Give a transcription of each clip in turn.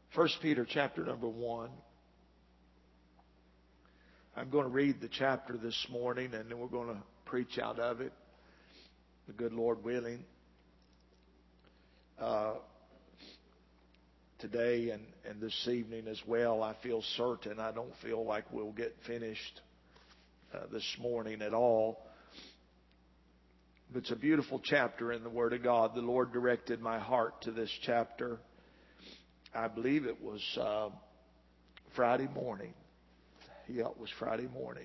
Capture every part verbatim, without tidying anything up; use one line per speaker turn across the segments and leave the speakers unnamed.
First Peter chapter number one. I'm going to read the chapter this morning, and then we're going to preach out of it, the good Lord willing. Uh, today and, and this evening as well, I feel certain. I don't feel like we'll get finished uh, this morning at all. But it's a beautiful chapter in the Word of God. The Lord directed my heart to this chapter. I believe it was uh, Friday morning. Yeah, it was Friday morning.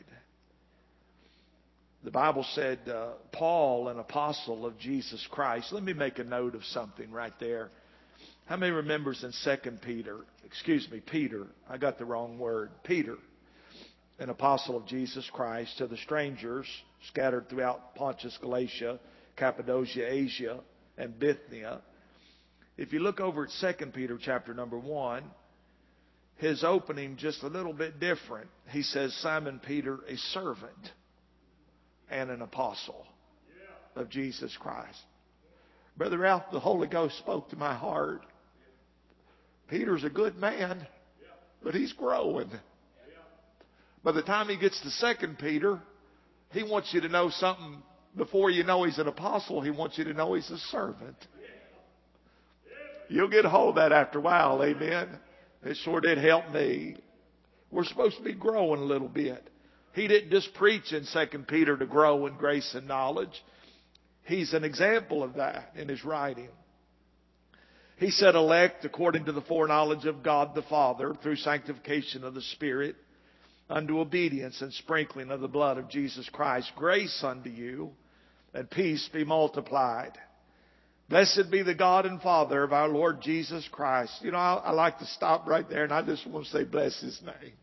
The Bible said, uh, Paul, an apostle of Jesus Christ. Let me make a note of something right there. How many remembers in Second Peter, excuse me, Peter, I got the wrong word, Peter, an apostle of Jesus Christ, to the strangers scattered throughout Pontus, Galatia, Cappadocia, Asia, and Bithynia. If you look over at Second Peter chapter number one, his opening just a little bit different. He says, Simon Peter, a servant and an apostle of Jesus Christ. Brother Ralph, the Holy Ghost spoke to my heart. Peter's a good man, but he's growing. By the time he gets to Second Peter, he wants you to know something. Before you know he's an apostle, he wants you to know he's a servant. You'll get a hold of that after a while, amen. It sure did help me. We're supposed to be growing a little bit. He didn't just preach in Second Peter to grow in grace and knowledge. He's an example of that in his writing. He said, elect according to the foreknowledge of God the Father through sanctification of the Spirit unto obedience and sprinkling of the blood of Jesus Christ. Grace unto you and peace be multiplied. Blessed be the God and Father of our Lord Jesus Christ. You know, I, I like to stop right there, and I just want to say, bless His name. Amen.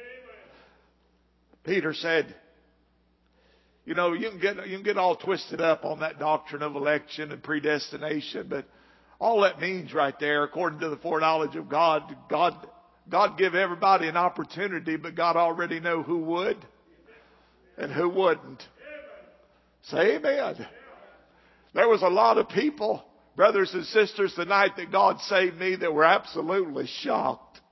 Peter said, you know, you can get you can get all twisted up on that doctrine of election and predestination, but all that means right there, according to the foreknowledge of God, God, God give everybody an opportunity, but God already know who would and who wouldn't. Say amen. There was a lot of people, brothers and sisters, tonight that God saved me that were absolutely shocked.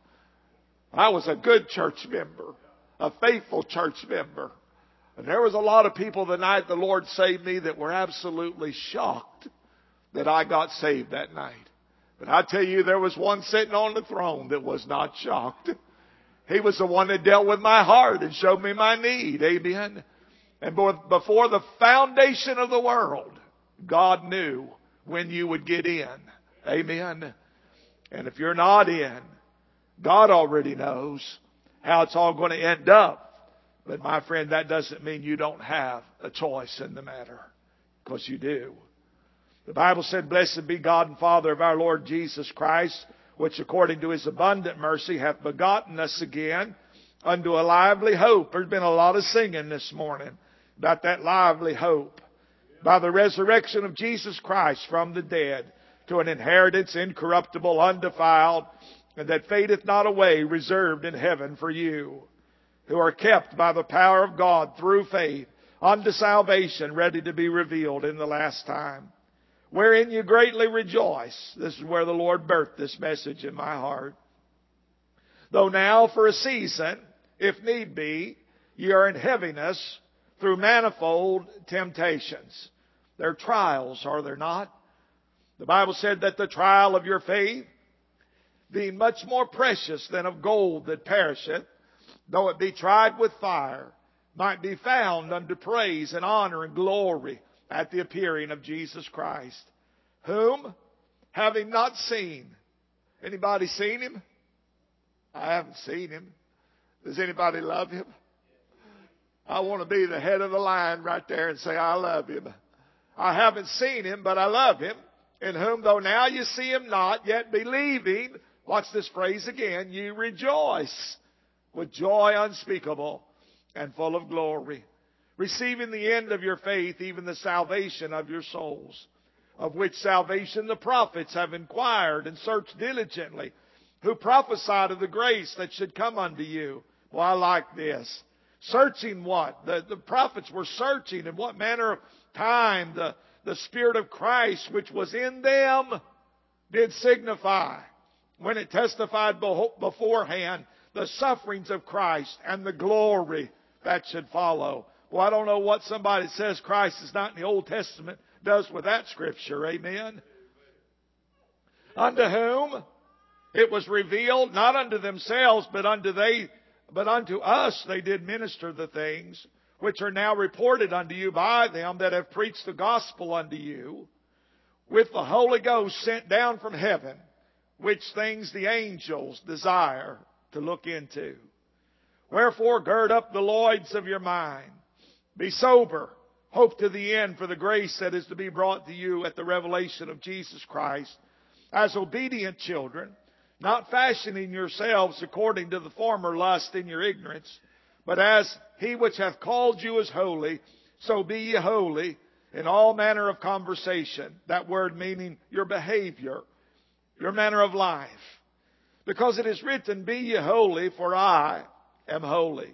I was a good church member, a faithful church member. And there was a lot of people tonight the Lord saved me that were absolutely shocked that I got saved that night. But I tell you, there was one sitting on the throne that was not shocked. He was the one that dealt with my heart and showed me my need. Amen. And before the foundation of the world, God knew when you would get in. Amen. And if you're not in, God already knows how it's all going to end up. But my friend, that doesn't mean you don't have a choice in the matter. Because you do. The Bible said, blessed be God and Father of our Lord Jesus Christ, which according to His abundant mercy hath begotten us again unto a lively hope. There's been a lot of singing this morning about that lively hope. By the resurrection of Jesus Christ from the dead, to an inheritance incorruptible, undefiled, and that fadeth not away, reserved in heaven for you, who are kept by the power of God through faith unto salvation, ready to be revealed in the last time, wherein you greatly rejoice. This is where the Lord birthed this message in my heart. Though now for a season, if need be, ye are in heaviness, through manifold temptations. They're trials, are there not? The Bible said that the trial of your faith, being much more precious than of gold that perisheth, though it be tried with fire, might be found unto praise and honor and glory at the appearing of Jesus Christ, whom, having not seen, anybody seen Him? I haven't seen Him. Does anybody love Him? I want to be the head of the line right there and say, I love Him. I haven't seen Him, but I love Him. In whom, though now you see Him not, yet believing, watch this phrase again, you rejoice with joy unspeakable and full of glory, receiving the end of your faith, even the salvation of your souls, of which salvation the prophets have inquired and searched diligently, who prophesied of the grace that should come unto you. Well, I like this. Searching what? The, the prophets were searching in what manner of time the, the Spirit of Christ which was in them did signify when it testified beforehand the sufferings of Christ and the glory that should follow. Well, I don't know what somebody that says Christ is not in the Old Testament does with that scripture. Amen. Unto whom it was revealed, not unto themselves, but unto they, but unto us they did minister the things which are now reported unto you by them that have preached the gospel unto you, with the Holy Ghost sent down from heaven, which things the angels desire to look into. Wherefore gird up the loins of your mind. Be sober. Hope to the end for the grace that is to be brought to you at the revelation of Jesus Christ, as obedient children, not fashioning yourselves according to the former lust in your ignorance, but as he which hath called you is holy, so be ye holy in all manner of conversation. That word meaning your behavior, your manner of life. Because it is written, be ye holy, for I am holy.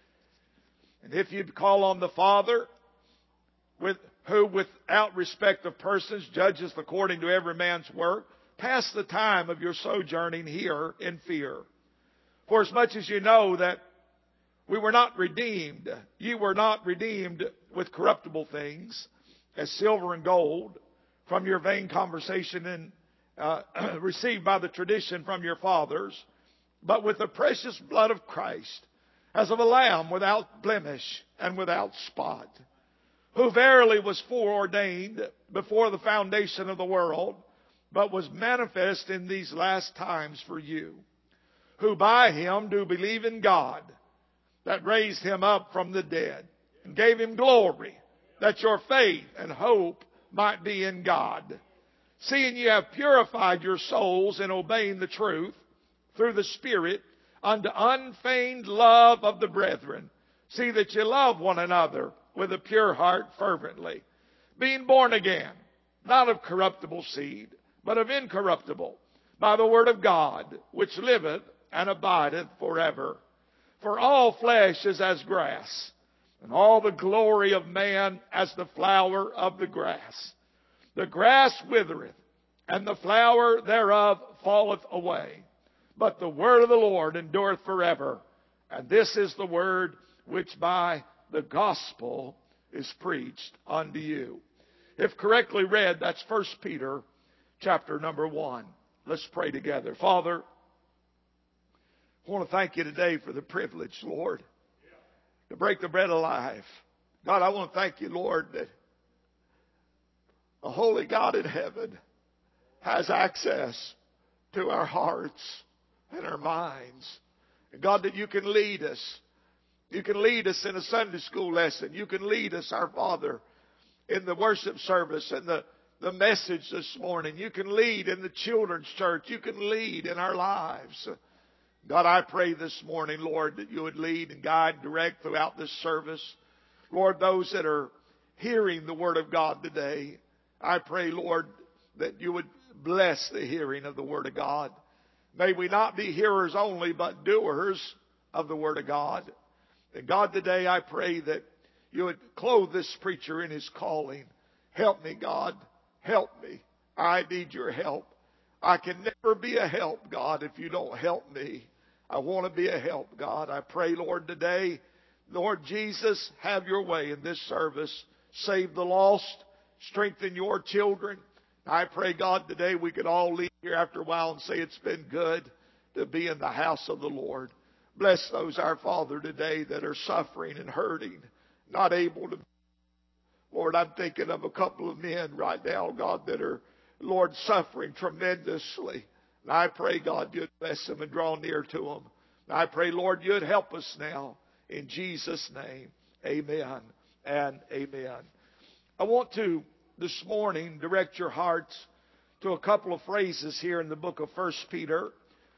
And if you call on the Father, with who without respect of persons judges according to every man's work, pass the time of your sojourning here in fear. For as much as you know that we were not redeemed, ye were not redeemed with corruptible things, as silver and gold, from your vain conversation and uh, received by the tradition from your fathers, but with the precious blood of Christ, as of a lamb without blemish and without spot, who verily was foreordained before the foundation of the world, but was manifest in these last times for you, who by him do believe in God, that raised him up from the dead, and gave him glory, that your faith and hope might be in God. Seeing you have purified your souls in obeying the truth through the Spirit unto unfeigned love of the brethren. See that you love one another with a pure heart fervently, being born again, not of corruptible seed, but of incorruptible, by the word of God, which liveth and abideth forever. For all flesh is as grass, and all the glory of man as the flower of the grass. The grass withereth, and the flower thereof falleth away. But the word of the Lord endureth forever. And this is the word which by the gospel is preached unto you. If correctly read, that's First Peter chapter number one. Let's pray together. Father, I want to thank you today for the privilege, Lord, to break the bread of life. God, I want to thank you, Lord, that the holy God in heaven has access to our hearts and our minds. And God, that you can lead us. You can lead us in a Sunday school lesson. You can lead us, our Father, in the worship service and the, the message this morning. You can lead in the children's church. You can lead in our lives. God, I pray this morning, Lord, that you would lead and guide and direct throughout this service. Lord, those that are hearing the Word of God today, I pray, Lord, that you would bless the hearing of the Word of God. May we not be hearers only, but doers of the Word of God. And God, today I pray that you would clothe this preacher in his calling. Help me, God. Help me. I need your help. I can never be a help, God, if you don't help me. I want to be a help, God. I pray, Lord, today, Lord Jesus, have your way in this service. Save the lost. Strengthen your children. I pray, God, today we could all leave here after a while and say it's been good to be in the house of the Lord. Bless those, our Father, today that are suffering and hurting, not able to. Lord, I'm thinking of a couple of men right now, God, that are, Lord, suffering tremendously. And I pray, God, you'd bless them and draw near to them. And I pray, Lord, you'd help us now. In Jesus' name, amen and amen. I want to, this morning, direct your hearts to a couple of phrases here in the book of First Peter.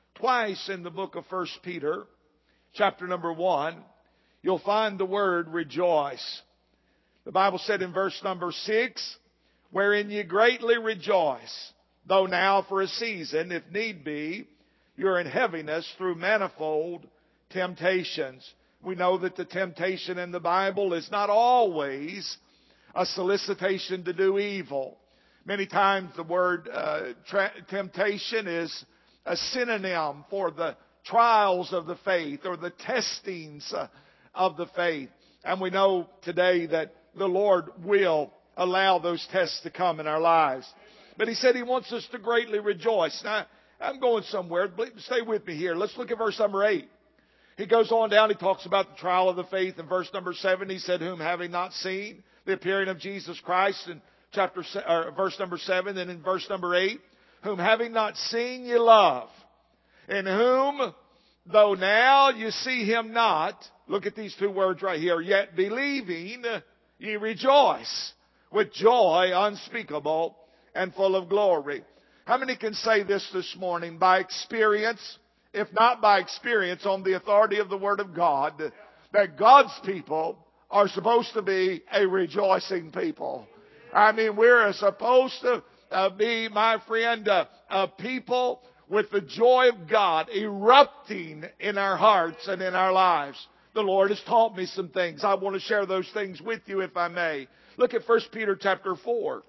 Twice in the book of First Peter, chapter number one, you'll find the word rejoice. The Bible said in verse number six, wherein ye greatly rejoice, though now for a season, if need be, you're in heaviness through manifold temptations. We know that the temptation in the Bible is not always a solicitation to do evil. Many times the word uh, tra- temptation is a synonym for the trials of the faith or the testings uh, of the faith. And we know today that the Lord will allow those tests to come in our lives. But He said He wants us to greatly rejoice. Now, I'm going somewhere. Stay with me here. Let's look at verse number eight. He goes on down. He talks about the trial of the faith. In verse number seven, he said, whom having not seen the appearing of Jesus Christ, in chapter or verse number seven, and in verse number eight, whom having not seen ye love, in whom, though now you see Him not, look at these two words right here, yet believing ye rejoice with joy unspeakable and full of glory. How many can say this this morning by experience, if not by experience, on the authority of the Word of God, that God's people are supposed to be a rejoicing people? I mean, we're supposed to uh, be, my friend, uh, a people with the joy of God erupting in our hearts and in our lives. The Lord has taught me some things. I want to share those things with you, if I may. Look at First Peter chapter four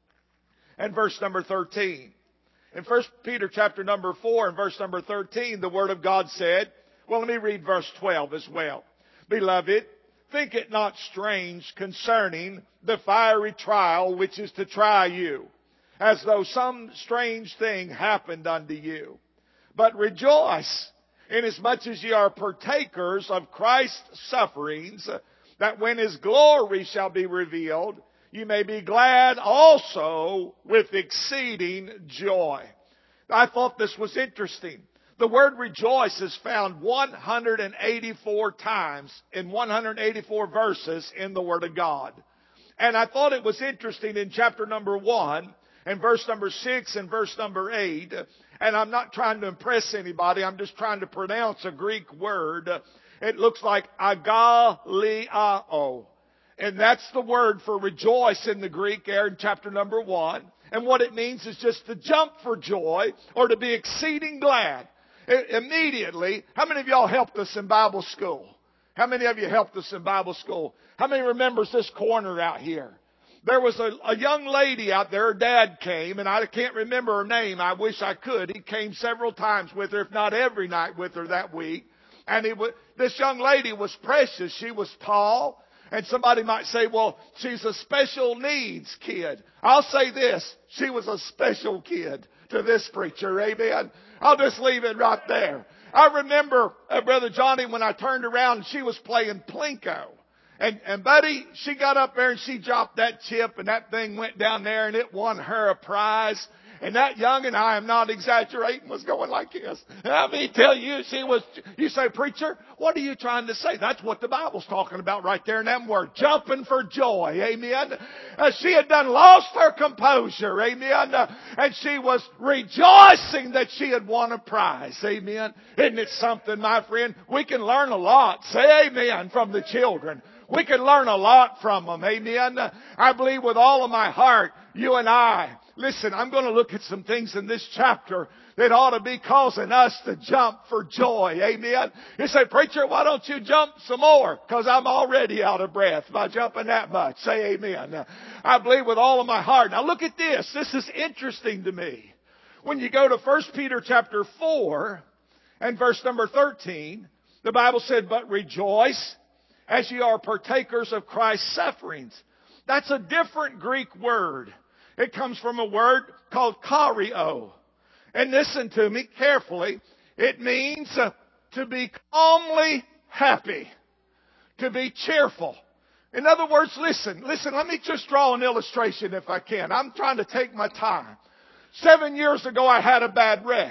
and verse number thirteen. In First Peter chapter number four and verse number thirteen, the Word of God said, well, let me read verse twelve as well. Beloved, think it not strange concerning the fiery trial which is to try you, as though some strange thing happened unto you. But rejoice, inasmuch as ye are partakers of Christ's sufferings, that when His glory shall be revealed, you may be glad also with exceeding joy. I thought this was interesting. The word rejoice is found one hundred eighty-four times in one hundred eighty-four verses in the Word of God. And I thought it was interesting in chapter number one and verse number six and verse number eight. And I'm not trying to impress anybody. I'm just trying to pronounce a Greek word. It looks like agaliao. And that's the word for rejoice in the Greek there in chapter number one. And what it means is just to jump for joy or to be exceeding glad. I- immediately, how many of y'all helped us in Bible school? How many of you helped us in Bible school? How many remembers this corner out here? There was a, a young lady out there. Her dad came, and I can't remember her name. I wish I could. He came several times with her, if not every night with her that week. And he was, this young lady was precious. She was tall. And somebody might say, well, she's a special needs kid. I'll say this. She was a special kid to this preacher. Amen. I'll just leave it right there. I remember, uh, Brother Johnny, when I turned around, she was playing Plinko. And, and buddy, she got up there and she dropped that chip and that thing went down there and it won her a prize. And that young, and I am not exaggerating, was going like this. And I mean, tell you, she was, you say, preacher, what are you trying to say? That's what the Bible's talking about right there in that word. Jumping for joy. Amen. Uh, she had done lost her composure. Amen. Uh, and she was rejoicing that she had won a prize. Amen. Isn't it something, my friend? We can learn a lot. Say amen from the children. We can learn a lot from them. Amen. Uh, I believe with all of my heart, you and I, listen, I'm going to look at some things in this chapter that ought to be causing us to jump for joy. Amen. You say, preacher, why don't you jump some more? Because I'm already out of breath by jumping that much. Say amen. I believe with all of my heart. Now look at this. This is interesting to me. When you go to First Peter chapter four and verse number thirteen, the Bible said, but rejoice as ye are partakers of Christ's sufferings. That's a different Greek word. It comes from a word called chario. And listen to me carefully. It means uh, to be calmly happy. To be cheerful. In other words, listen, listen, let me just draw an illustration if I can. I'm trying to take my time. Seven years ago, I had a bad wreck.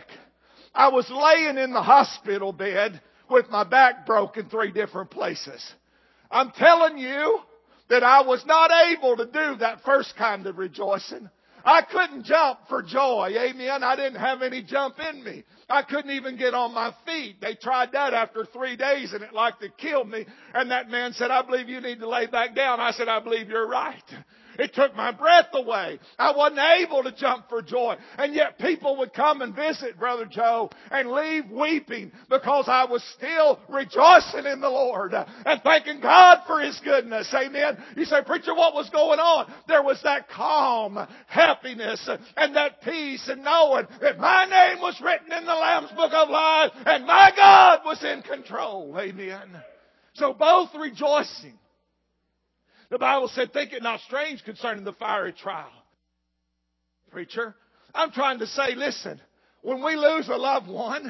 I was laying in the hospital bed with my back broken three different places. I'm telling you that I was not able to do that first kind of rejoicing. I couldn't jump for joy. Amen. I didn't have any jump in me. I couldn't even get on my feet. They tried that after three days and it like to kill me. And that man said, I believe you need to lay back down. I said, I believe you're right. It took my breath away. I wasn't able to jump for joy. And yet people would come and visit Brother Joe and leave weeping because I was still rejoicing in the Lord and thanking God for His goodness. Amen. You say, preacher, what was going on? There was that calm happiness and that peace and knowing that my name was written in the Lamb's Book of Life and my God was in control. Amen. So both rejoicing. The Bible said, think it not strange concerning the fiery trial. Preacher, I'm trying to say, listen, when we lose a loved one,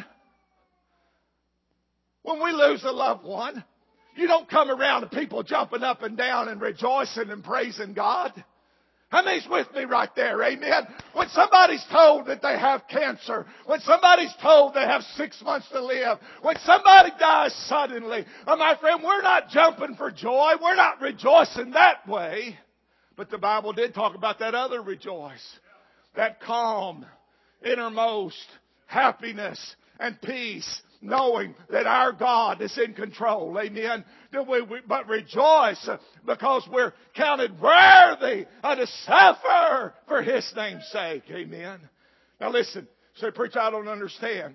when we lose a loved one, you don't come around to people jumping up and down and rejoicing and praising God. How many's with me right there? Amen. When somebody's told that they have cancer, when somebody's told they have six months to live, when somebody dies suddenly, oh, my friend, we're not jumping for joy. We're not rejoicing that way. But the Bible did talk about that other rejoice. That calm, innermost happiness and peace, knowing that our God is in control. Amen. But rejoice because we're counted worthy to suffer for His name's sake. Amen. Now listen, say, preacher, I don't understand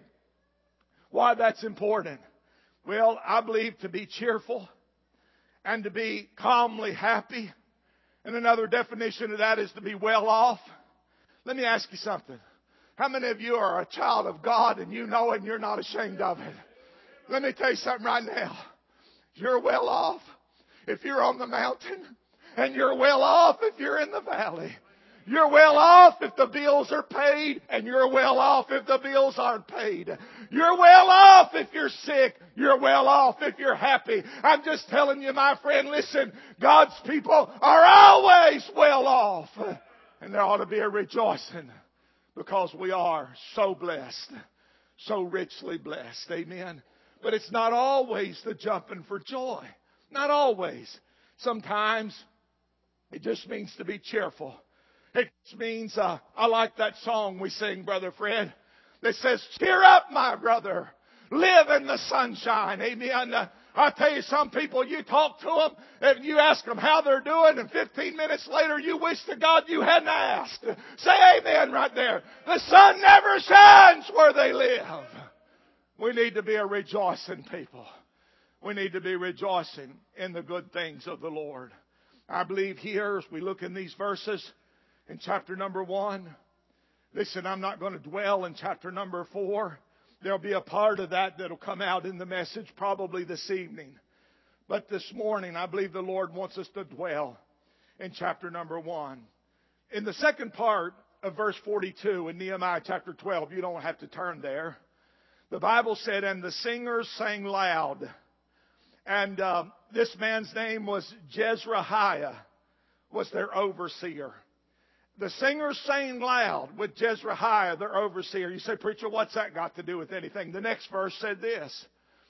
why that's important. Well, I believe to be cheerful and to be calmly happy. And another definition of that is to be well off. Let me ask you something. How many of you are a child of God and you know it and you're not ashamed of it? Let me tell you something right now. You're well off if you're on the mountain, and you're well off if you're in the valley. You're well off if the bills are paid, and you're well off if the bills aren't paid. You're well off if you're sick. You're well off if you're happy. I'm just telling you, my friend, listen, God's people are always well off. And there ought to be a rejoicing because we are so blessed, so richly blessed. Amen. But it's not always the jumping for joy. Not always. Sometimes it just means to be cheerful. It means, uh, I like that song we sing, Brother Fred, that says, cheer up, my brother. Live in the sunshine. Amen. Uh, I tell you, some people, you talk to them and you ask them how they're doing, and fifteen minutes later you wish to God you hadn't asked. Say amen right there. The sun never shines where they live. We need to be a rejoicing people. We need to be rejoicing in the good things of the Lord. I believe here, as we look in these verses, in chapter number one, listen, I'm not going to dwell in chapter number four. There'll be a part of that that'll come out in the message probably this evening. But this morning, I believe the Lord wants us to dwell in chapter number one. In the second part of verse forty-two in Nehemiah chapter twelve, you don't have to turn there. The Bible said, and the singers sang loud. And uh, this man's name was Jezrahiah, was their overseer. The singers sang loud with Jezrahiah, their overseer. You say, preacher, what's that got to do with anything? The next verse said this.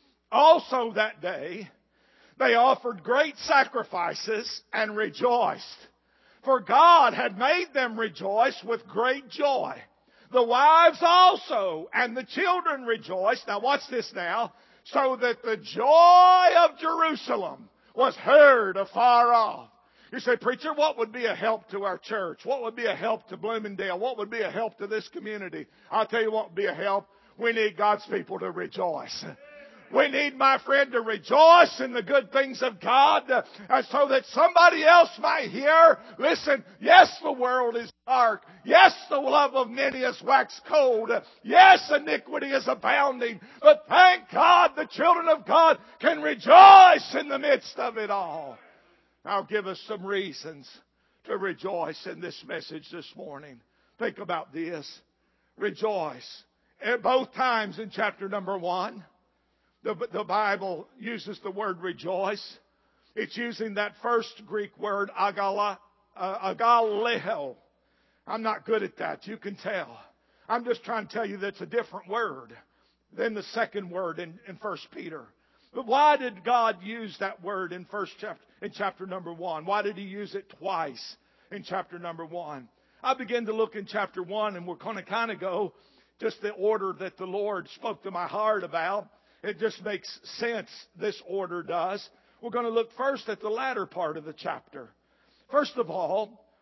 Also that day, they offered great sacrifices and rejoiced. For God had made them rejoice with great joy. The wives also and the children rejoiced. Now watch this now. So that the joy of Jerusalem was heard afar off. You say, preacher, what would be a help to our church? What would be a help to Bloomingdale? What would be a help to this community? I'll tell you what would be a help. We need God's people to rejoice. We need, my friend, to rejoice in the good things of God uh, so that somebody else might hear. Listen, yes, the world is dark. Yes, the love of many is waxed cold. Yes, iniquity is abounding. But thank God the children of God can rejoice in the midst of it all. I'll give us some reasons to rejoice in this message this morning. Think about this. Rejoice. At both times in chapter number one, The, the Bible uses the word rejoice. It's using that first Greek word, agala, uh, agaleo. I'm not good at that. You can tell. I'm just trying to tell you that's a different word than the second word in, in First Peter. But why did God use that word in first chapter, in chapter number one? Why did He use it twice in chapter number one? I began to look in chapter one, and we're going to kind of go just the order that the Lord spoke to my heart about. It just makes sense, this order does. We're going to look first at the latter part of the chapter. First of all,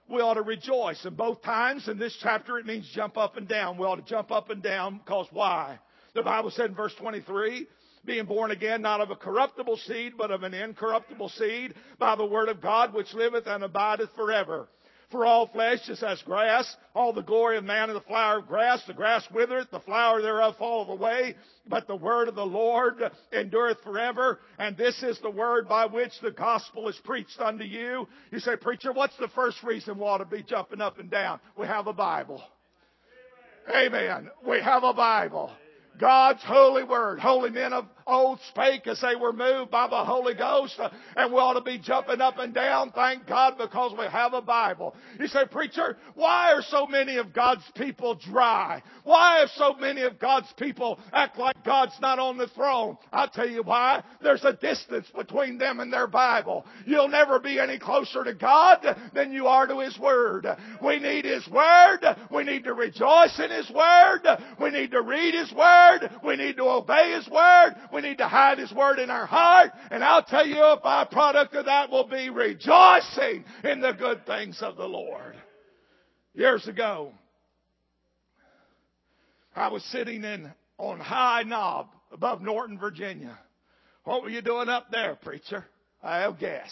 we ought to rejoice. And both times in this chapter it means jump up and down. We ought to jump up and down because why? The Bible said in verse twenty-three, being born again, not of a corruptible seed, but of an incorruptible seed, by the word of God, which liveth and abideth forever. For all flesh is as grass, all the glory of man is the flower of grass. The grass withereth, the flower thereof falleth away, but the word of the Lord endureth forever. And this is the word by which the gospel is preached unto you. You say, preacher, what's the first reason we ought to be jumping up and down? We have a Bible. Amen. We have a Bible. God's holy word. Holy men of old spake as they were moved by the Holy Ghost. Uh, and we ought to be jumping up and down, thank God, because we have a Bible. You say, preacher, why are so many of God's people dry? Why have so many of God's people act like God's not on the throne? I'll tell you why. There's a distance between them and their Bible. You'll never be any closer to God than you are to His Word. We need His Word. We need to rejoice in His Word. We need to read His Word. We need to obey His Word. We need to hide His Word in our heart. And I'll tell you, a byproduct of that will be rejoicing in the good things of the Lord. Years ago, I was sitting in on High Knob above Norton, Virginia. What were you doing up there, preacher? I'll guess.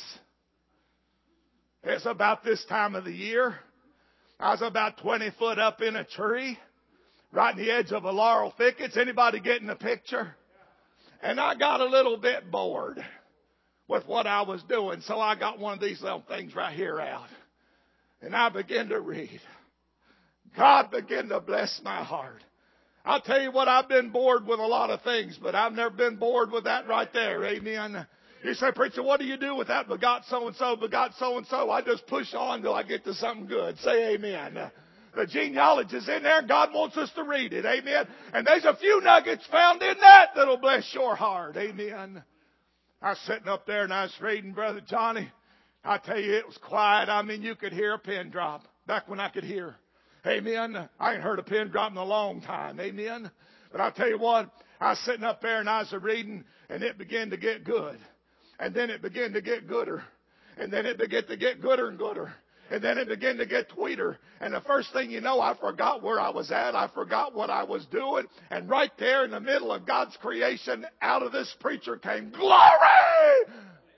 It's about this time of the year. I was about twenty foot up in a tree, right in the edge of a laurel thicket. Anybody getting the picture? And I got a little bit bored with what I was doing, so I got one of these little things right here out. And I began to read. God began to bless my heart. I'll tell you what, I've been bored with a lot of things, but I've never been bored with that right there. Amen. You say, preacher, what do you do with that? Begot so-and-so, begot so-and-so. I just push on till I get to something good. Say amen. The genealogy is in there. God wants us to read it. Amen. And there's a few nuggets found in that that'll bless your heart. Amen. I was sitting up there and I was reading, Brother Johnny. I tell you, it was quiet. I mean, you could hear a pin drop back when I could hear. Amen. I ain't heard a pin drop in a long time. Amen. But I'll tell you what, I was sitting up there and I was reading and it began to get good. And then it began to get gooder. And then it began to get gooder and gooder. And then it began to get tweeter. And the first thing you know, I forgot where I was at. I forgot what I was doing. And right there in the middle of God's creation, out of this preacher came glory.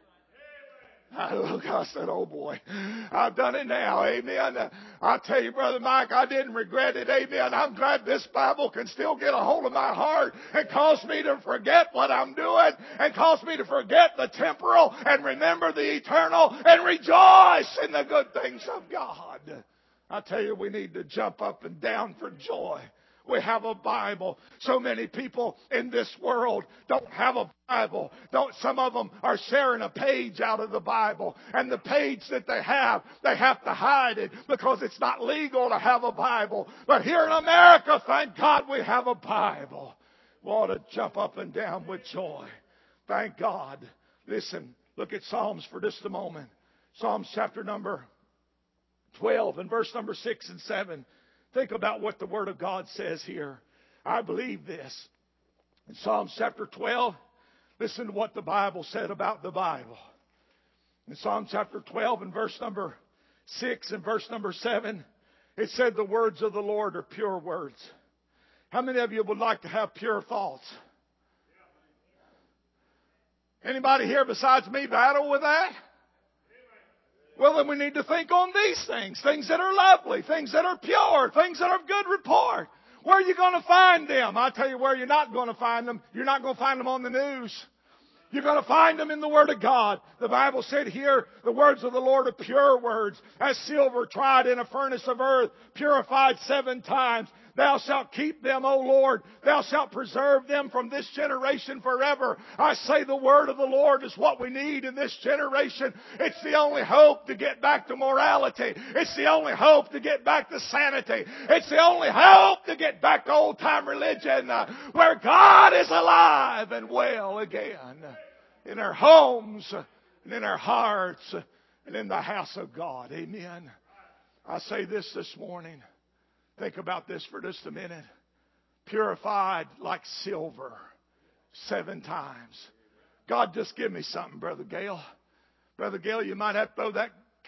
I look, I said, oh boy, I've done it now. Amen. I tell you, Brother Mike, I didn't regret it. Amen. I'm glad this Bible can still get a hold of my heart and cause me to forget what I'm doing and cause me to forget the temporal and remember the eternal and rejoice in the good things of God. I tell you, we need to jump up and down for joy. We have a Bible. So many people in this world don't have a Bible. Don't, some of them are sharing a page out of the Bible. And the page that they have, they have to hide it because it's not legal to have a Bible. But here in America, thank God we have a Bible. We ought to jump up and down with joy. Thank God. Listen, look at Psalms for just a moment. Psalms chapter number twelve and verse number six and seven. Think about what the Word of God says here. I believe this. In Psalms chapter twelve, listen to what the Bible said about the Bible. In Psalm chapter twelve and verse number six and verse number seven, it said the words of the Lord are pure words. How many of you would like to have pure thoughts? Anybody here besides me battle with that? Well, then we need to think on these things. Things that are lovely. Things that are pure. Things that are of good report. Where are you going to find them? I'll tell you where you're not going to find them. You're not going to find them on the news. You're going to find them in the Word of God. The Bible said here, the words of the Lord are pure words, as silver tried in a furnace of earth, purified seven times. Thou shalt keep them, O Lord. Thou shalt preserve them from this generation forever. I say the word of the Lord is what we need in this generation. It's the only hope to get back to morality. It's the only hope to get back to sanity. It's the only hope to get back to old-time religion, uh, where God is alive and well again. In our homes, and in our hearts, and in the house of God. Amen. I say this this morning. Think about this for just a minute. Purified like silver seven times. God, just give me something, Brother Gale. Brother Gale, you might have to throw that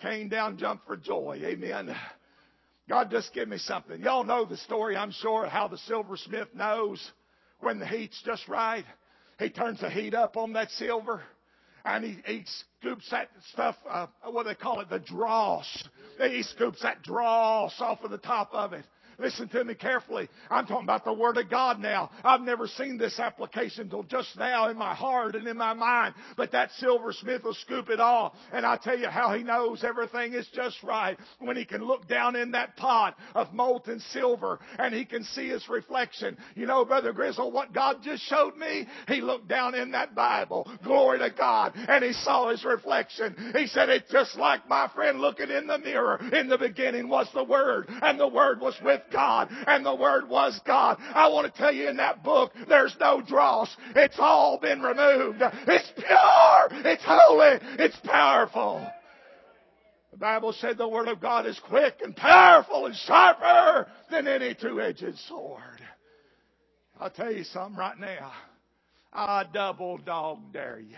Cain down jumped for joy. Amen. God just give me something. Y'all know the story, I'm sure, how the silversmith knows when the heat's just right. He turns the heat up on that silver, and he, he scoops that stuff, uh, what do they call it, the dross. He scoops that dross off of the top of it. Listen to me carefully. I'm talking about the Word of God now. I've never seen this application until just now in my heart and in my mind. But that silversmith will scoop it all. And I tell you how he knows everything is just right. When he can look down in that pot of molten silver and he can see his reflection. You know, Brother Grizzle, what God just showed me? He looked down in that Bible. Glory to God. And he saw his reflection. He said, it's just like my friend looking in the mirror. In the beginning was the Word, and the Word was with God, and the Word was God. I want to tell you, in that book, there's no dross. It's all been removed. It's pure. It's holy. It's powerful. The Bible said the Word of God is quick and powerful and sharper than any two-edged sword. I'll tell you something right now. I double dog dare you.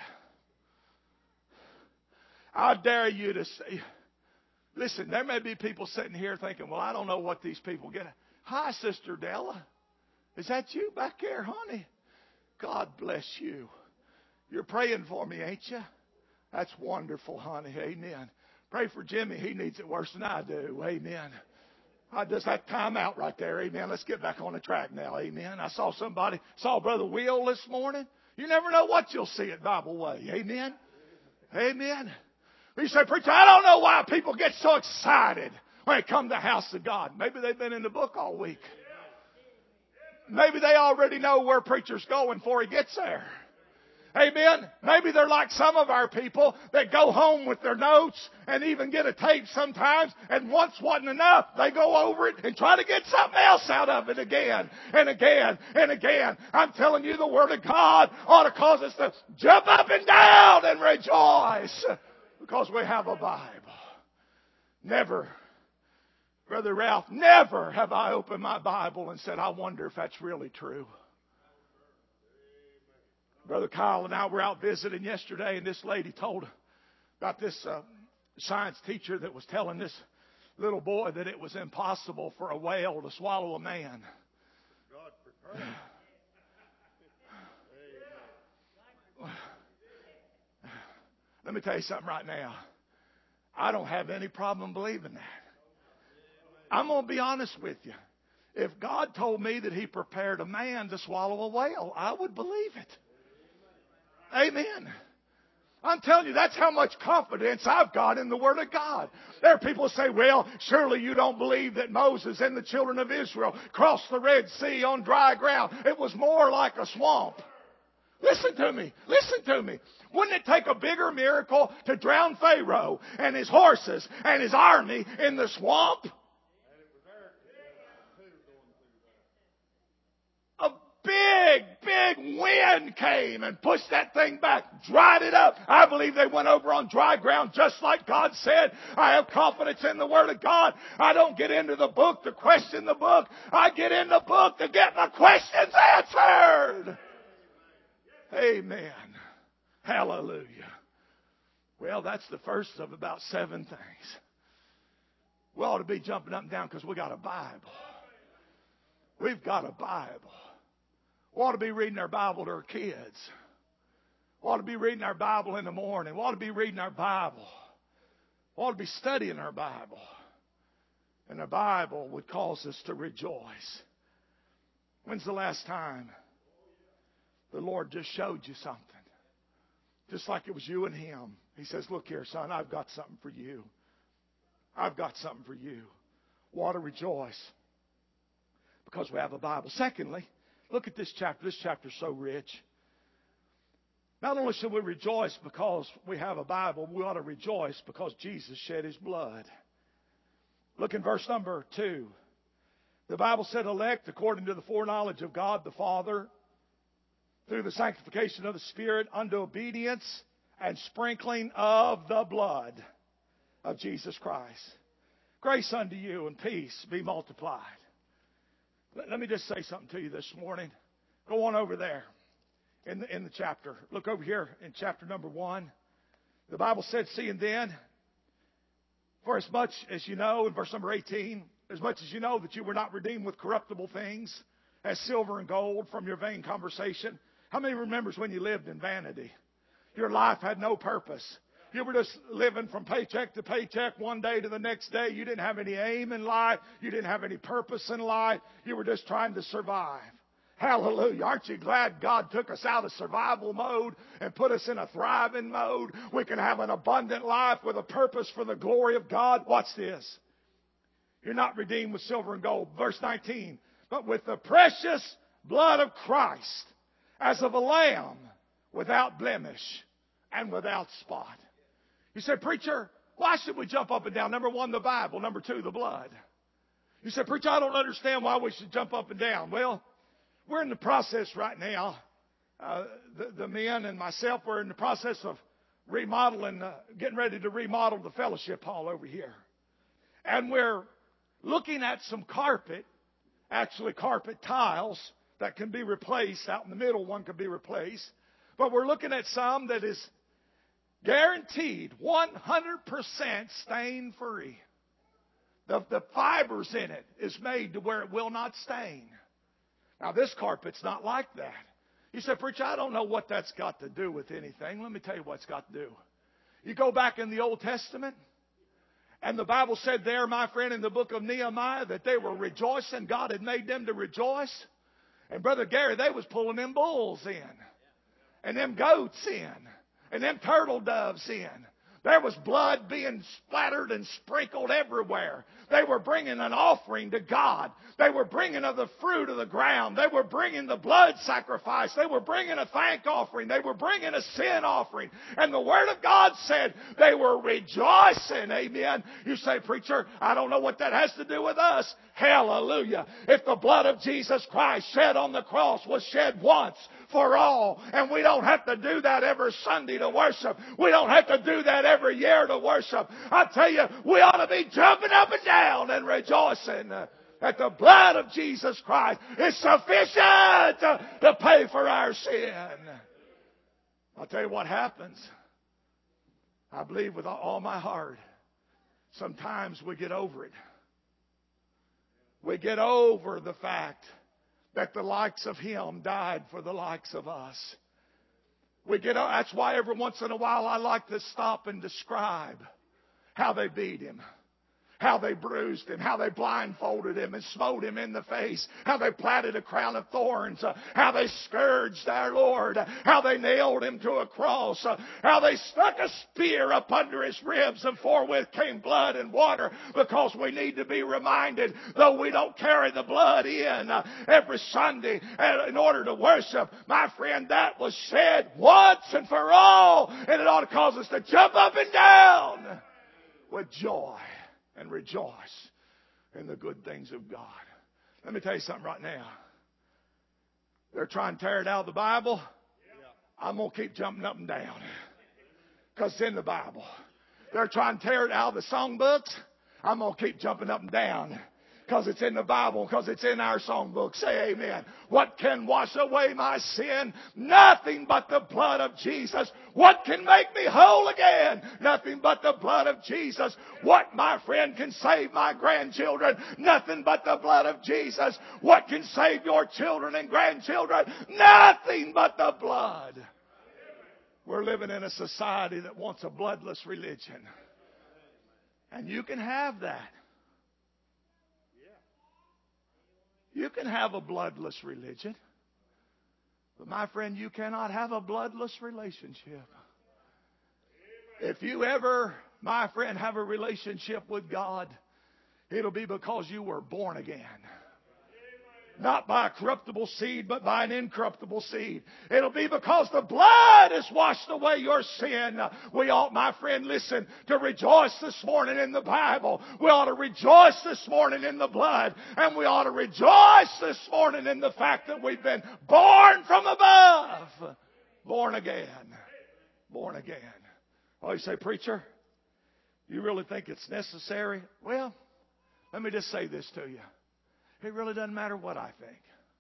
I dare you to say, listen, there may be people sitting here thinking, well, I don't know what these people get. Hi, Sister Della. Is that you back there, honey? God bless you. You're praying for me, ain't you? That's wonderful, honey. Amen. Pray for Jimmy. He needs it worse than I do. Amen. I just had time out right there. Amen. Let's get back on the track now. Amen. I saw somebody, saw Brother Will this morning. You never know what you'll see at Bible Way. Amen. Amen. You say, preacher, I don't know why people get so excited when they come to the house of God. Maybe they've been in the book all week. Maybe they already know where preacher's going before he gets there. Amen. Maybe they're like some of our people that go home with their notes and even get a tape sometimes, and once wasn't enough, they go over it and try to get something else out of it again and again and again. I'm telling you, the Word of God ought to cause us to jump up and down and rejoice because we have a Bible. Never, Brother Ralph, never have I opened my Bible and said, I wonder if that's really true. Brother Kyle and I were out visiting yesterday, and this lady told about this uh, science teacher that was telling this little boy that it was impossible for a whale to swallow a man. God Let me tell you something right now. I don't have any problem believing that. I'm going to be honest with you. If God told me that He prepared a man to swallow a whale, I would believe it. Amen. I'm telling you, that's how much confidence I've got in the Word of God. There are people who say, well, surely you don't believe that Moses and the children of Israel crossed the Red Sea on dry ground. It was more like a swamp. Listen to me. Listen to me. Wouldn't it take a bigger miracle to drown Pharaoh and his horses and his army in the swamp? A big, big wind came and pushed that thing back, dried it up. I believe they went over on dry ground just like God said. I have confidence in the Word of God. I don't get into the book to question the book. I get in the book to get my questions answered. Amen. Hallelujah. Well, that's the first of about seven things. We ought to be jumping up and down because we got a Bible. We've got a Bible. We ought to be reading our Bible to our kids. We ought to be reading our Bible in the morning. We ought to be reading our Bible. We ought to be studying our Bible. And the Bible would cause us to rejoice. When's the last time the Lord just showed you something? Just like it was you and Him. He says, look here, son, I've got something for you. I've got something for you. We ought to rejoice because we have a Bible. Secondly, look at this chapter. This chapter is so rich. Not only should we rejoice because we have a Bible, we ought to rejoice because Jesus shed His blood. Look in verse number two. The Bible said, elect according to the foreknowledge of God the Father, through the sanctification of the Spirit, unto obedience and sprinkling of the blood of Jesus Christ. Grace unto you and peace be multiplied. Let me just say something to you this morning. Go on over there in the, in the chapter. Look over here in chapter number one. The Bible said, seeing then For as much as you know, in verse number eighteen, as much as you know that you were not redeemed with corruptible things, as silver and gold from your vain conversation. How many remembers when you lived in vanity? Your life had no purpose. You were just living from paycheck to paycheck, one day to the next day. You didn't have any aim in life. You didn't have any purpose in life. You were just trying to survive. Hallelujah. Aren't you glad God took us out of survival mode and put us in a thriving mode? We can have an abundant life with a purpose for the glory of God. Watch this. You're not redeemed with silver and gold. Verse nineteen. But with the precious blood of Christ, as of a lamb, without blemish and without spot. You say, preacher, why should we jump up and down? Number one, the Bible. Number two, the blood. You say, preacher, I don't understand why we should jump up and down. Well, we're in the process right now. Uh, the, the men and myself, we're in the process of remodeling, uh, getting ready to remodel the fellowship hall over here. And we're looking at some carpet, actually carpet tiles that can be replaced. Out in the middle, one can be replaced. But we're looking at some that is guaranteed one hundred percent stain free. The, the fibers in it is made to where it will not stain. Now, this carpet's not like that. You say, preacher, I don't know what that's got to do with anything. Let me tell you what it's got to do. You go back in the Old Testament, and the Bible said there, my friend, in the book of Nehemiah, that they were rejoicing. God had made them to rejoice. And Brother Gary, they was pulling them bulls in, and them goats in, and them turtle doves in. There was blood being splattered and sprinkled everywhere. They were bringing an offering to God. They were bringing of the fruit of the ground. They were bringing the blood sacrifice. They were bringing a thank offering. They were bringing a sin offering. And the Word of God said they were rejoicing. Amen. You say, preacher, I don't know what that has to do with us. Hallelujah. If the blood of Jesus Christ shed on the cross was shed once for all, and we don't have to do that every Sunday to worship. We don't have to do that every year to worship. I tell you, we ought to be jumping up and down and rejoicing that the blood of Jesus Christ is sufficient to, to pay for our sin. I'll tell you what happens. I believe with all my heart, sometimes we get over it. We get over the fact that the likes of Him died for the likes of us. We get, that's why every once in a while I like to stop and describe how they beat Him, how they bruised Him, how they blindfolded Him and smote Him in the face, how they platted a crown of thorns, uh, how they scourged our Lord, uh, how they nailed Him to a cross, uh, how they stuck a spear up under His ribs, and forthwith came blood and water, because we need to be reminded, though we don't carry the blood in uh, every Sunday uh, in order to worship, my friend, that was shed once and for all, and it ought to cause us to jump up and down with joy and rejoice in the good things of God. Let me tell you something right now. They're trying to tear it out of the Bible. I'm going to keep jumping up and down because it's in the Bible. They're trying to tear it out of the songbooks. I'm going to keep jumping up and down because it's in the Bible, because it's in our songbook. Say amen. What can wash away my sin? Nothing but the blood of Jesus. What can make me whole again? Nothing but the blood of Jesus. What, my friend, can save my grandchildren? Nothing but the blood of Jesus. What can save your children and grandchildren? Nothing but the blood. We're living in a society that wants a bloodless religion. And you can have that. You can have a bloodless religion. But my friend, you cannot have a bloodless relationship. If you ever, my friend, have a relationship with God, it'll be because you were born again. Not by a corruptible seed, but by an incorruptible seed. It'll be because the blood has washed away your sin. We ought, my friend, listen, to rejoice this morning in the Bible. We ought to rejoice this morning in the blood. And we ought to rejoice this morning in the fact that we've been born from above. Born again. Born again. Oh, you say, preacher, you really think it's necessary? Well, let me just say this to you. It really doesn't matter what I think.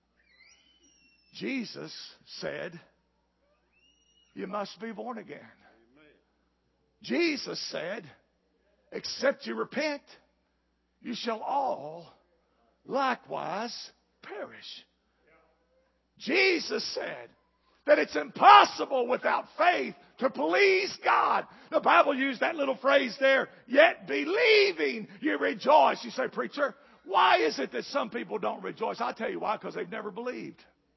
Jesus said, you must be born again. Jesus said, except you repent, you shall all likewise perish. Jesus said that it's impossible without faith to please God. The Bible used that little phrase there, yet believing you rejoice. You say, preacher, why is it that some people don't rejoice? I'll tell you why, because they've never believed.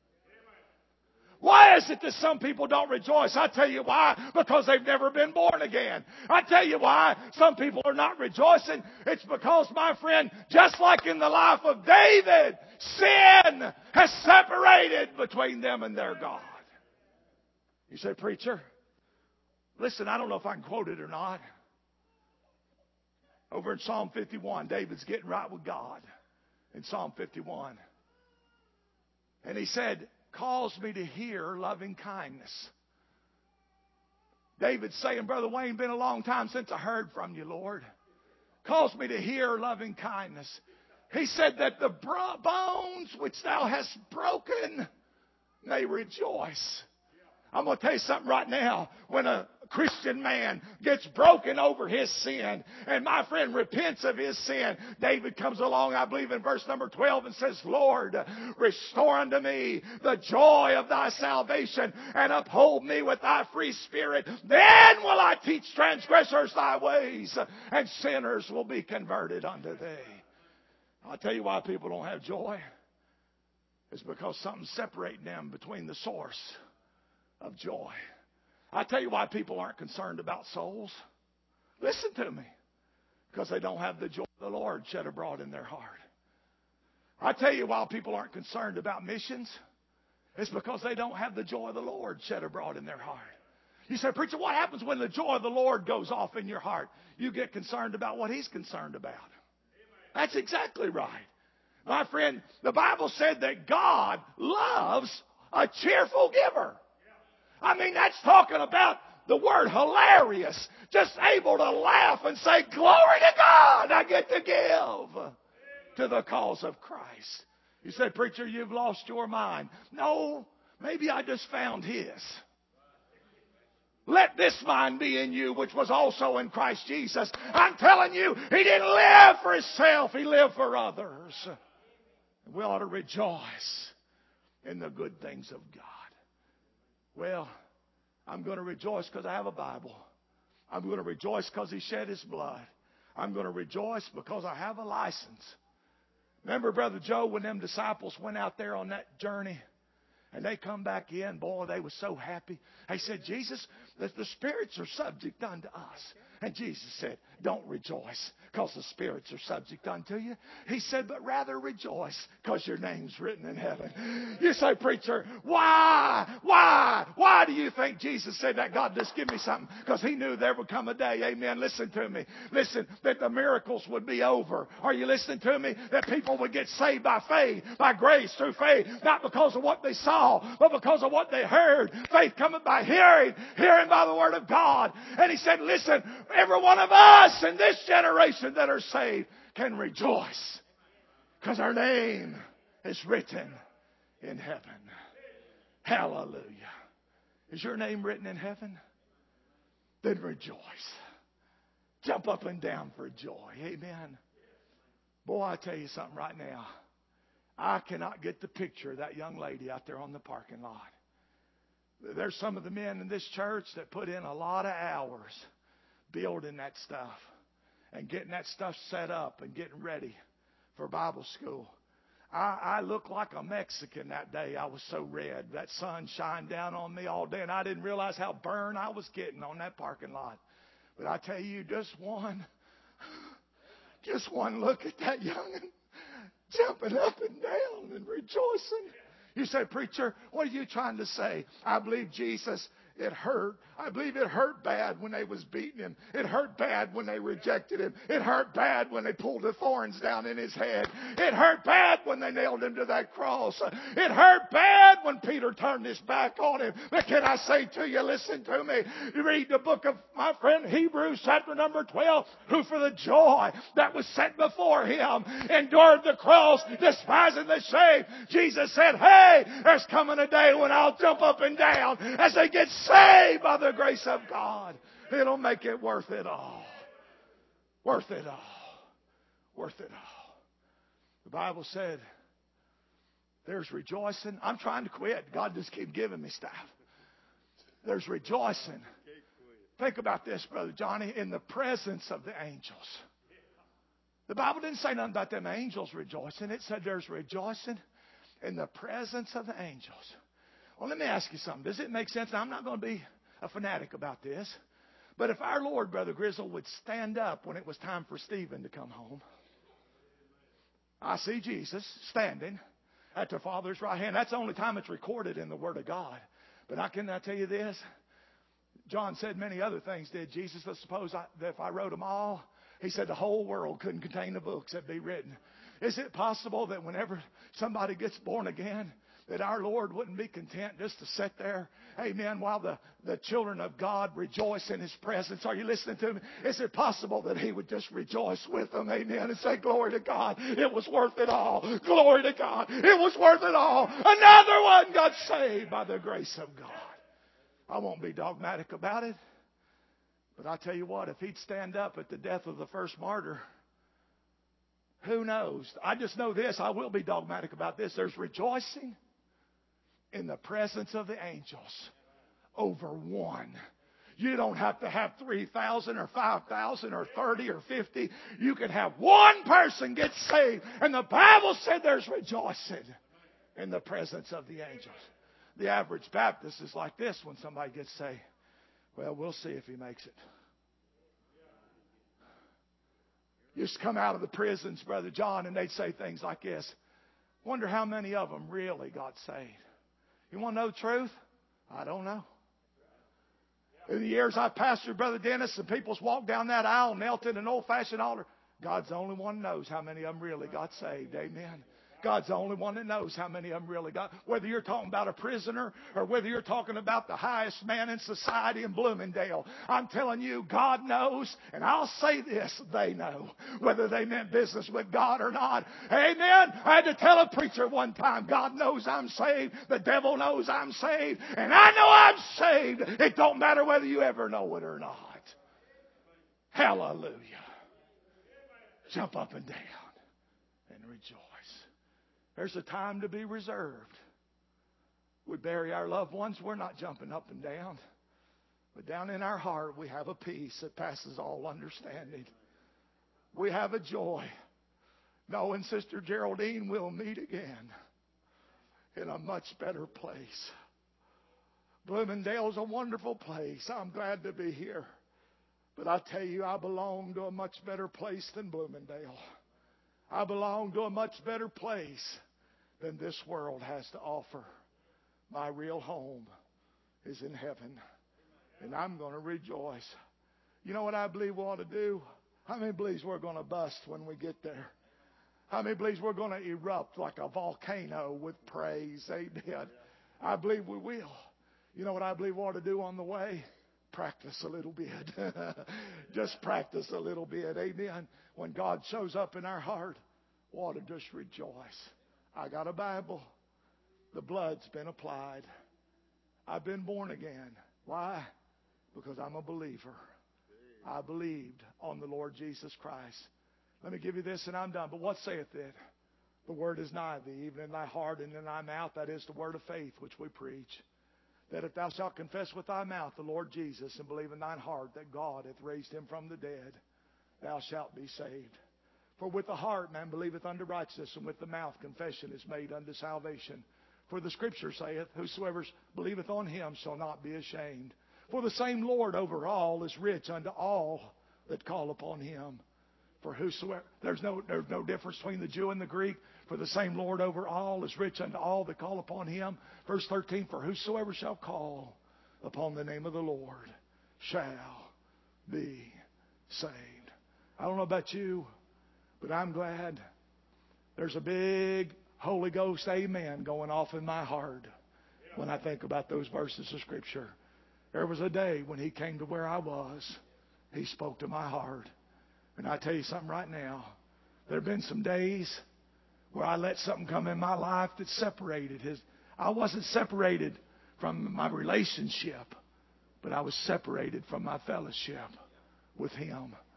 Why is it that some people don't rejoice? I tell you why. Because they've never been born again. I tell you why some people are not rejoicing. It's because, my friend, just like in the life of David, sin has separated between them and their God. You say, preacher, listen, I don't know if I can quote it or not. Over in Psalm fifty-one, David's getting right with God in Psalm fifty-one. And he said, cause me to hear loving kindness. David's saying, Brother Wayne, been a long time since I heard from you, Lord. Cause me to hear loving kindness. He said that the bones which thou hast broken may rejoice. I'm going to tell you something right now. When a Christian man gets broken over his sin, and my friend repents of his sin, David comes along, I believe in verse number twelve, and says, Lord, restore unto me the joy of thy salvation, and uphold me with thy free spirit. Then will I teach transgressors thy ways, and sinners will be converted unto thee. I'll tell you why people don't have joy. It's because something's separating them between the source of joy. I tell you why people aren't concerned about souls. Listen to me. Because they don't have the joy of the Lord shed abroad in their heart. I tell you why people aren't concerned about missions. It's because they don't have the joy of the Lord shed abroad in their heart. You say, preacher, what happens when the joy of the Lord goes off in your heart? You get concerned about what He's concerned about. That's exactly right. My friend, the Bible said that God loves a cheerful giver. I mean, that's talking about the word hilarious. Just able to laugh and say, glory to God, I get to give to the cause of Christ. You say, preacher, you've lost your mind. No, maybe I just found His. Let this mind be in you, which was also in Christ Jesus. I'm telling you, He didn't live for Himself. He lived for others. We ought to rejoice in the good things of God. Well, I'm going to rejoice because I have a Bible. I'm going to rejoice because He shed His blood. I'm going to rejoice because I have a license. Remember, Brother Joe, when them disciples went out there on that journey and they come back in, boy, they were so happy. They said, Jesus, the, the spirits are subject unto us. And Jesus said, don't rejoice because the spirits are subject unto you. He said, but rather rejoice because your name's written in heaven. You say, preacher, why? Why? Why do you think Jesus said that? God, just give me something. Because He knew there would come a day, amen, listen to me. Listen, that the miracles would be over. Are you listening to me? That people would get saved by faith, by grace, through faith. Not because of what they saw, but because of what they heard. Faith cometh by hearing, hearing by the word of God. And He said, listen, every one of us in this generation that are saved can rejoice because our name is written in heaven. Hallelujah. Is your name written in heaven? Then rejoice. Jump up and down for joy. Amen. Boy, I tell you something right now. I cannot get the picture of that young lady out there on the parking lot. There's some of the men in this church that put in a lot of hours building that stuff and getting that stuff set up and getting ready for Bible school. I, I looked like a Mexican that day. I was so red. That sun shined down on me all day, and I didn't realize how burned I was getting on that parking lot. But I tell you, just one, just one look at that young'un jumping up and down and rejoicing. You say, preacher, what are you trying to say? I believe Jesus, it hurt. I believe it hurt bad when they was beating Him. It hurt bad when they rejected Him. It hurt bad when they pulled the thorns down in His head. It hurt bad when they nailed Him to that cross. It hurt bad when Peter turned his back on Him. But can I say to you, listen to me. You read the book of my friend Hebrews chapter number twelve, who for the joy that was set before Him endured the cross, despising the shame. Jesus said, hey, there's coming a day when I'll jump up and down as they get saved by the grace of God. It'll make it worth it all. Worth it all. Worth it all. The Bible said there's rejoicing. I'm trying to quit. God just keeps giving me stuff. There's rejoicing. Think about this, Brother Johnny, in the presence of the angels. The Bible didn't say nothing about them angels rejoicing. It said there's rejoicing in the presence of the angels. Well, let me ask you something. Does it make sense? Now, I'm not going to be a fanatic about this. But if our Lord, Brother Grizzle, would stand up when it was time for Stephen to come home, I see Jesus standing at the Father's right hand. That's the only time it's recorded in the Word of God. But I can I tell you this? John said many other things, did Jesus? Let's suppose I, that if I wrote them all, he said the whole world couldn't contain the books that be written. Is it possible that whenever somebody gets born again, that our Lord wouldn't be content just to sit there, amen, while the, the children of God rejoice in His presence? Are you listening to me? Is it possible that He would just rejoice with them, amen, and say, glory to God, it was worth it all. Glory to God, it was worth it all. Another one got saved by the grace of God. I won't be dogmatic about it. But I tell you what, if He'd stand up at the death of the first martyr, who knows? I just know this. I will be dogmatic about this. There's rejoicing in the presence of the angels over one. You don't have to have three thousand or five thousand or thirty or fifty. You can have one person get saved. And the Bible said there's rejoicing in the presence of the angels. The average Baptist is like this when somebody gets saved. Well, we'll see if he makes it. Used to come out of the prisons, Brother John, and they'd say things like this. Wonder how many of them really got saved. You want to know the truth? I don't know. In the years I pastored, Brother Dennis, and people's walked down that aisle, knelt in an old-fashioned altar. God's the only one who knows how many of them really got saved. Amen. God's the only one that knows how many of them really got. Whether you're talking about a prisoner or whether you're talking about the highest man in society in Bloomingdale, I'm telling you, God knows. And I'll say this, they know. Whether they meant business with God or not. Amen. I had to tell a preacher one time, God knows I'm saved. The devil knows I'm saved. And I know I'm saved. It don't matter whether you ever know it or not. Hallelujah. Jump up and down and rejoice. There's a time to be reserved. We bury our loved ones. We're not jumping up and down. But down in our heart, we have a peace that passes all understanding. We have a joy. Knowing Sister Geraldine will meet again in a much better place. Bloomingdale's a wonderful place. I'm glad to be here. But I tell you, I belong to a much better place than Bloomingdale. I belong to a much better place than this world has to offer. My real home is in heaven. And I'm going to rejoice. You know what I believe we ought to do? How many believes we're going to bust when we get there? How many believes we're going to erupt like a volcano with praise? Amen. I believe we will. You know what I believe we ought to do on the way? Practice a little bit. Just practice a little bit. Amen. When God shows up in our heart, we ought to just rejoice. I got a Bible. The blood's been applied. I've been born again. Why? Because I'm a believer. I believed on the Lord Jesus Christ. Let me give you this and I'm done. But what saith it? The word is nigh thee, even in thy heart and in thy mouth. That is the word of faith which we preach. That if thou shalt confess with thy mouth the Lord Jesus and believe in thine heart that God hath raised him from the dead, thou shalt be saved. For with the heart man believeth unto righteousness, and with the mouth confession is made unto salvation. For the Scripture saith, whosoever believeth on him shall not be ashamed. For the same Lord over all is rich unto all that call upon him. For whosoever, there's no, there's no difference between the Jew and the Greek. For the same Lord over all is rich unto all that call upon him. Verse thirteen, for whosoever shall call upon the name of the Lord shall be saved. I don't know about you, but I'm glad there's a big Holy Ghost amen going off in my heart when I think about those verses of Scripture. There was a day when He came to where I was. He spoke to my heart. And I tell you something right now. There have been some days where I let something come in my life that separated His. I wasn't separated from my relationship, but I was separated from my fellowship with Him.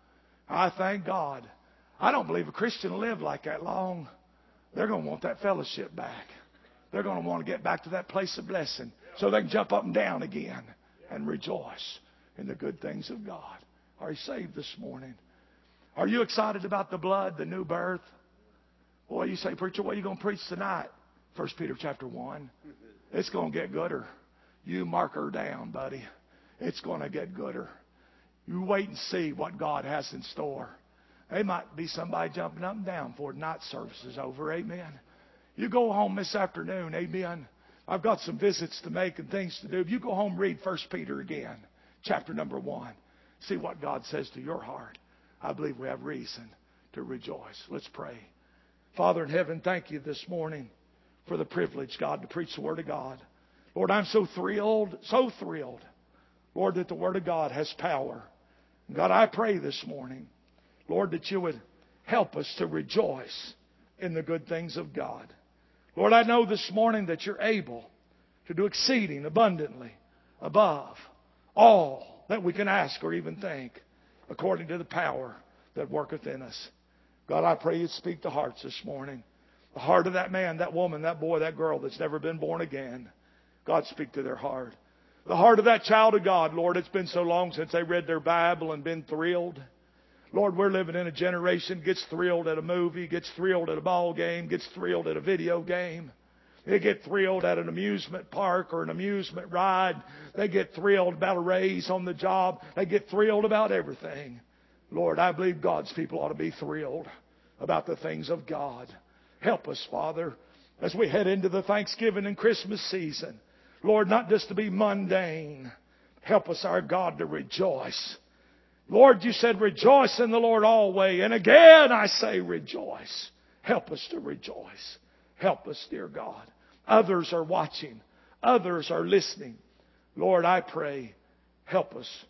I thank God. I don't believe a Christian will live like that long. They're going to want that fellowship back. They're going to want to get back to that place of blessing so they can jump up and down again and rejoice in the good things of God. Are you saved this morning? Are you excited about the blood, the new birth? Boy, you say, preacher, what are you going to preach tonight? First Peter chapter one. It's going to get gooder. You mark her down, buddy. It's going to get gooder. You wait and see what God has in store. There might be somebody jumping up and down before night service is over. Amen. You go home this afternoon. Amen. I've got some visits to make and things to do. If you go home, read First Peter again, chapter number one. See what God says to your heart. I believe we have reason to rejoice. Let's pray. Father in heaven, thank you this morning for the privilege, God, to preach the Word of God. Lord, I'm so thrilled, so thrilled, Lord, that the Word of God has power. God, I pray this morning, Lord, that you would help us to rejoice in the good things of God. Lord, I know this morning that you're able to do exceeding abundantly above all that we can ask or even think, according to the power that worketh in us. God, I pray you'd speak to hearts this morning. The heart of that man, that woman, that boy, that girl that's never been born again. God, speak to their heart. The heart of that child of God, Lord, it's been so long since they read their Bible and been thrilled. Lord, we're living in a generation gets thrilled at a movie, gets thrilled at a ball game, gets thrilled at a video game. They get thrilled at an amusement park or an amusement ride. They get thrilled about a raise on the job. They get thrilled about everything. Lord, I believe God's people ought to be thrilled about the things of God. Help us, Father, as we head into the Thanksgiving and Christmas season. Lord, not just to be mundane. Help us, our God, to rejoice. Lord, you said rejoice in the Lord always. And again I say rejoice. Help us to rejoice. Help us, dear God. Others are watching. Others are listening. Lord, I pray, help us